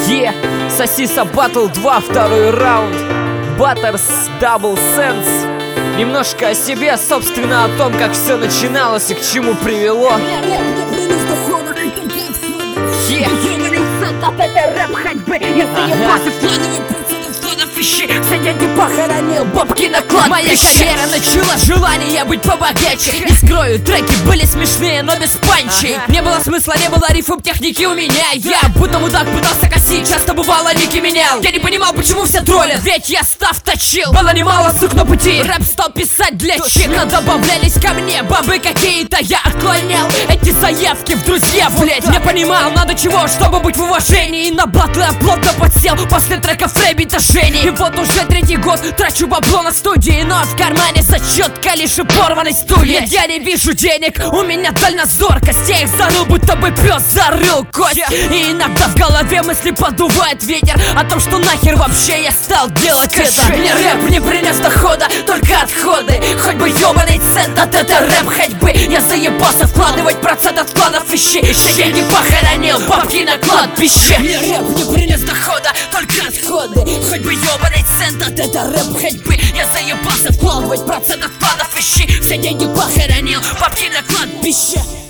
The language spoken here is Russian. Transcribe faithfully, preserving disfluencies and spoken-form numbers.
Е, Сосиса Батл два, второй раунд. Баттерс, Дабл Сенс. Немножко о себе, собственно, о том, как все начиналось и к чему привело. Е. Все деньги похоронил, бабки на кладбище. Моя карьера начала желание быть побогаче. Не скрою, треки были смешные, но без панчей. Ага. Не было смысла, не было рифм, техники у меня. Я будто мудак пытался косить, часто бывало ники менял. Я не понимал, почему все троллят, ведь я став точил. Было немало сук на пути, рэп стал писать для чека. Добавлялись ко мне бабы какие-то, я отклонял эти заявки в друзья, блять. Не понимал, надо чего, чтобы быть в уважении. И на батлы я плотно подсел после треков Рэббита Жени. И вот уже третий год трачу бабло на студии, но в кармане сочетка лишь и порванный стулья. Я не вижу денег, у меня дальнозоркость. Я их зарыл, будто бы пес зарыл кость. И иногда в голове мысли подувает ветер о том, что нахер вообще я стал делать это. Мне рэп не принес дохода, только отходы. Хоть бы ёбаный цент от этой рэп ходьбы. Я заебался вкладывать процент от вкладов ищи. Все деньги похоронил, бабки на кладбище. Мне рэп не принес дохода, только отходы. Хоть бы ёбаный цент от этой рэп ходьбы. Я заебался вкладывать процент от вкладов ищи. Все деньги похоронил, бабки на кладбище.